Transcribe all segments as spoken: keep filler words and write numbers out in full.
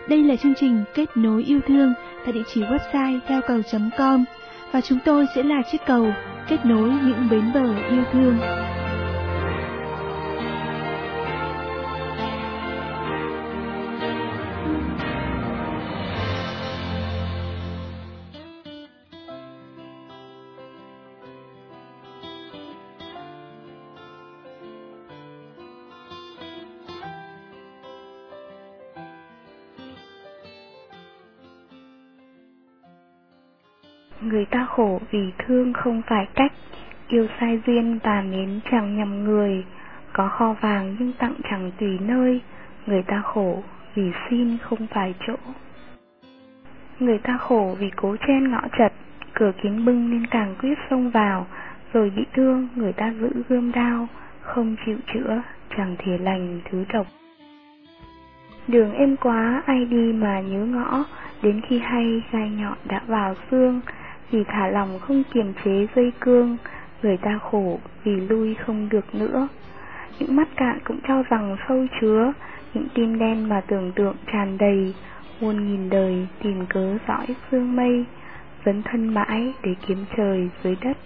Đây là chương trình Kết nối yêu thương tại địa chỉ website theo cầu chấm com và chúng tôi sẽ là chiếc cầu kết nối những bến bờ yêu thương. Người ta khổ vì thương không phải cách, yêu sai duyên và mến chẳng nhầm người. Có kho vàng nhưng tặng chẳng tùy nơi, người ta khổ vì xin không phải chỗ. Người ta khổ vì cố chen ngõ chật, cửa kín bưng nên càng quyết xông vào. Rồi bị thương người ta giữ gươm đao, không chịu chữa chẳng thể lành thứ độc. Đường êm quá ai đi mà nhớ ngõ, đến khi hay gai nhọn đã vào xương. Vì thả lòng không kiềm chế dây cương, người ta khổ vì lui không được nữa. Những mắt cạn cũng cho rằng sâu chứa, những tim đen mà tưởng tượng tràn đầy. Muôn nghìn đời tìm cớ dõi sương mây, dấn thân mãi để kiếm trời dưới đất.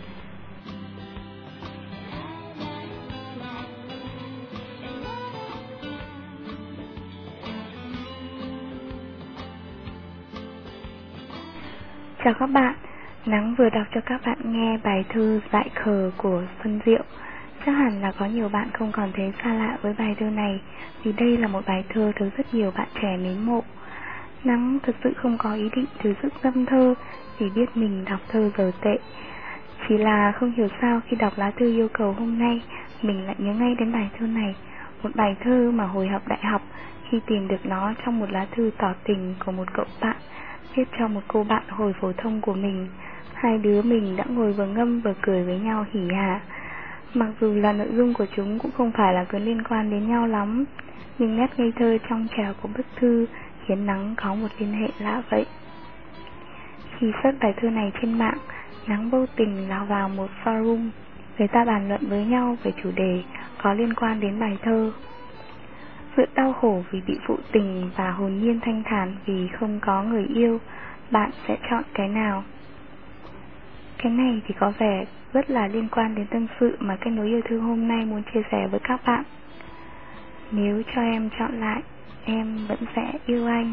Chào các bạn, Nắng vừa đọc cho các bạn nghe bài thơ Dại Khờ của Xuân Diệu. Chắc hẳn là có nhiều bạn không còn thấy xa lạ với bài thơ này, vì đây là một bài thơ được rất nhiều bạn trẻ mến mộ. Nắng thật sự không có ý định từ sức dâm thơ, vì biết mình đọc thơ dở tệ. Chỉ là không hiểu sao khi đọc lá thư yêu cầu hôm nay, mình lại nhớ ngay đến bài thơ này. Một bài thơ mà hồi học đại học, khi tìm được nó trong một lá thư tỏ tình của một cậu bạn, viết cho một cô bạn hồi phổ thông của mình. Hai đứa mình đã ngồi vừa ngâm vừa cười với nhau hỉ hả. Mặc dù là nội dung của chúng cũng không phải là cứ liên quan đến nhau lắm, nhưng nét ngây thơ trong trẻo của bức thư khiến Nắng có một liên hệ lạ vậy. Khi search bài thơ này trên mạng, Nắng vô tình lao vào một forum. Người ta bàn luận với nhau về chủ đề có liên quan đến bài thơ. Giữa đau khổ vì bị phụ tình và hồn nhiên thanh thản vì không có người yêu, bạn sẽ chọn cái nào? Cái này thì có vẻ rất là liên quan đến tâm sự mà Kết nối yêu thương hôm nay muốn chia sẻ với các bạn. Nếu cho em chọn lại, em vẫn sẽ yêu anh.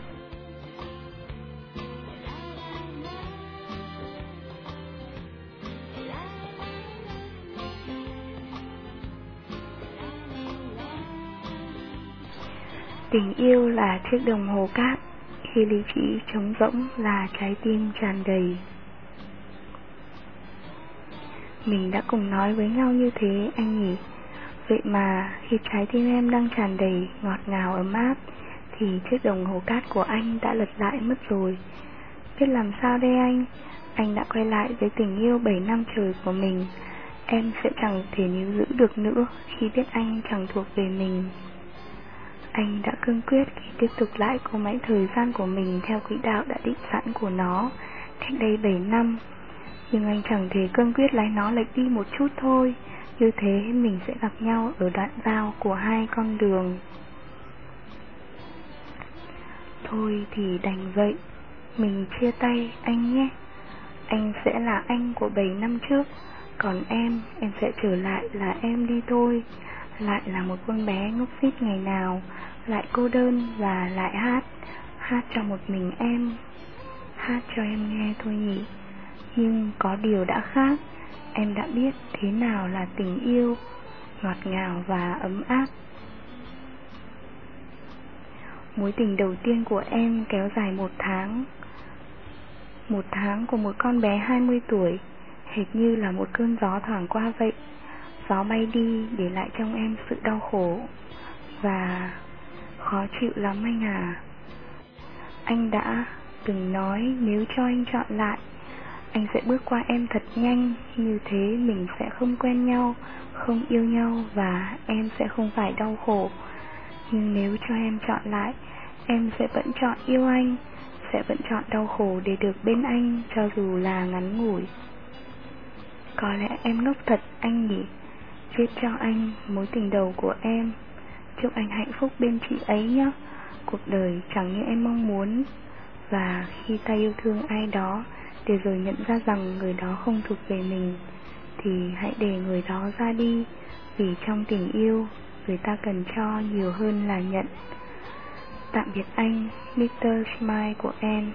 Tình yêu là chiếc đồng hồ cát, khi lý trí trống rỗng là trái tim tràn đầy. Mình đã cùng nói với nhau như thế anh nhỉ? Vậy mà khi trái tim em đang tràn đầy ngọt ngào ấm áp, thì chiếc đồng hồ cát của anh đã lật lại mất rồi. Biết làm sao đây anh? Anh đã quay lại với tình yêu bảy năm trời của mình. Em sẽ chẳng thể níu giữ được nữa khi biết anh chẳng thuộc về mình. Anh đã cương quyết khi tiếp tục lại cỗ máy thời gian của mình theo quỹ đạo đã định sẵn của nó cách đây bảy năm. Nhưng anh chẳng thể cương quyết lái nó lệch đi một chút thôi. Như thế mình sẽ gặp nhau ở đoạn giao của hai con đường. Thôi thì đành vậy, mình chia tay anh nhé. Anh sẽ là anh của bảy năm trước, còn em, em sẽ trở lại là em đi thôi. Lại là một con bé ngốc nghếch ngày nào, lại cô đơn và lại hát. Hát cho một mình em, hát cho em nghe thôi nhỉ. Nhưng có điều đã khác, em đã biết thế nào là tình yêu, ngọt ngào và ấm áp. Mối tình đầu tiên của em kéo dài một tháng. Một tháng của một con bé hai mươi tuổi, hệt như là một cơn gió thoảng qua vậy. Gió bay đi để lại trong em sự đau khổ và khó chịu lắm anh à. Anh đã từng nói nếu cho anh chọn lại, anh sẽ bước qua em thật nhanh. Như thế mình sẽ không quen nhau, không yêu nhau và em sẽ không phải đau khổ. Nhưng nếu cho em chọn lại, em sẽ vẫn chọn yêu anh, sẽ vẫn chọn đau khổ để được bên anh cho dù là ngắn ngủi. Có lẽ em ngốc thật anh nhỉ. Viết cho anh mối tình đầu của em. Chúc anh hạnh phúc bên chị ấy nhé. cuộc đời chẳng như em mong muốn. Và khi ta yêu thương ai đó để rồi nhận ra rằng người đó không thuộc về mình, thì hãy để người đó ra đi. Vì trong tình yêu, người ta cần cho nhiều hơn là nhận. Tạm biệt anh, mít tơ Smile của em.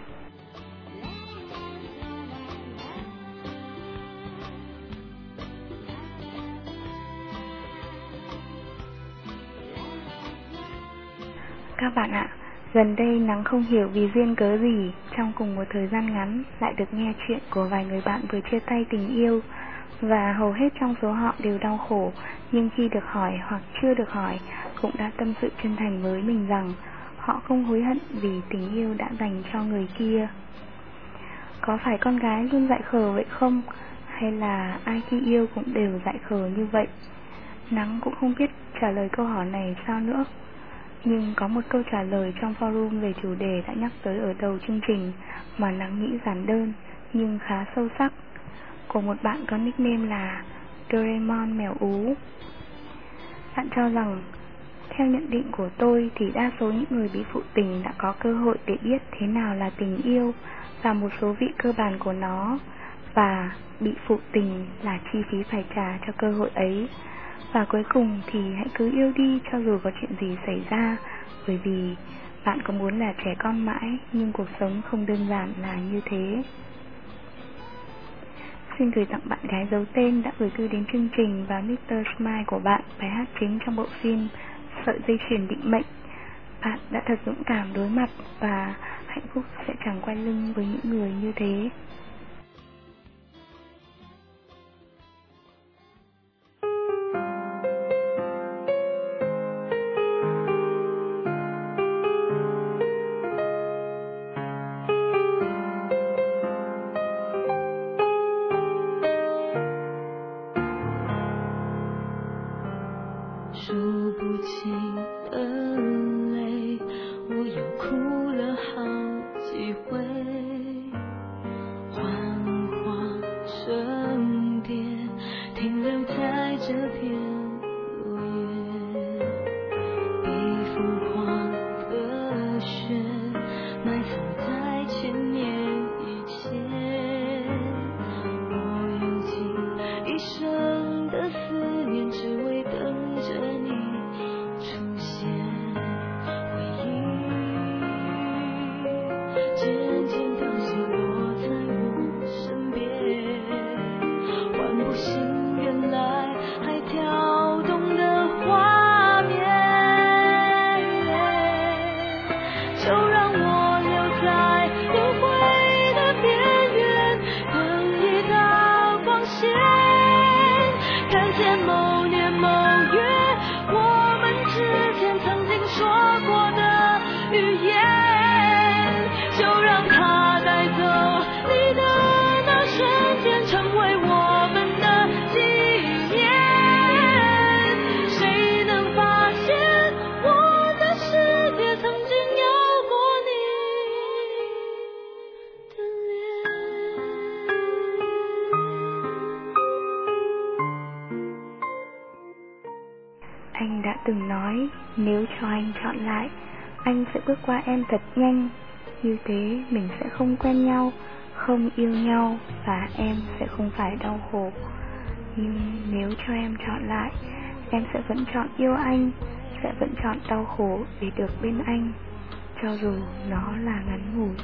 Các bạn ạ, gần đây Nắng không hiểu vì duyên cớ gì, trong cùng một thời gian ngắn lại được nghe chuyện của vài người bạn vừa chia tay tình yêu. Và hầu hết trong số họ đều đau khổ, nhưng khi được hỏi hoặc chưa được hỏi cũng đã tâm sự chân thành với mình rằng họ không hối hận vì tình yêu đã dành cho người kia. Có phải con gái luôn dại khờ vậy không? Hay là ai khi yêu cũng đều dại khờ như vậy? Nắng cũng không biết trả lời câu hỏi này sao nữa. Nhưng có một câu trả lời trong forum về chủ đề đã nhắc tới ở đầu chương trình mà Nắng nghĩ giản đơn nhưng khá sâu sắc, của một bạn có nickname là Doraemon mèo ú. Bạn cho rằng, theo nhận định của tôi thì đa số những người bị phụ tình đã có cơ hội để biết thế nào là tình yêu và một số vị cơ bản của nó, và bị phụ tình là chi phí phải trả cho cơ hội ấy. Và cuối cùng thì hãy cứ yêu đi cho dù có chuyện gì xảy ra, bởi vì bạn có muốn là trẻ con mãi, nhưng cuộc sống không đơn giản là như thế. Xin gửi tặng bạn gái giấu tên đã gửi thư đến chương trình và mít tơ Smile của bạn bài hát chính trong bộ phim Sợi dây chuyền định mệnh. Bạn đã thật dũng cảm đối mặt và hạnh phúc sẽ chẳng quay lưng với những người như thế. Anh đã từng nói, nếu cho anh chọn lại, anh sẽ bước qua em thật nhanh. Như thế mình sẽ không quen nhau, không yêu nhau, và em sẽ không phải đau khổ. Nhưng nếu cho em chọn lại, em sẽ vẫn chọn yêu anh, sẽ vẫn chọn đau khổ để được bên anh, cho dù nó là ngắn ngủi.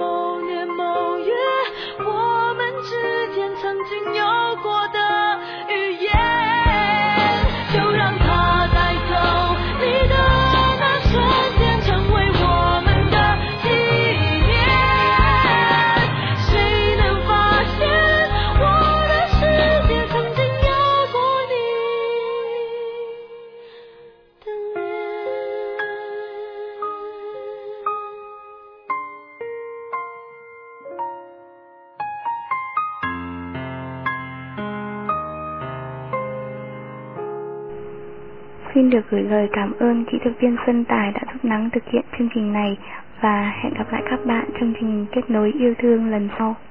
某年某月，我们之间曾经有过的语言，就让它带走你的那瞬间，成为我们的纪念。谁能发现我的世界曾经有过你的脸？ Xin được gửi lời cảm ơn kỹ thuật viên Xuân Tài đã giúp Nắng thực hiện chương trình này, và hẹn gặp lại các bạn trong chương trình Kết nối yêu thương lần sau.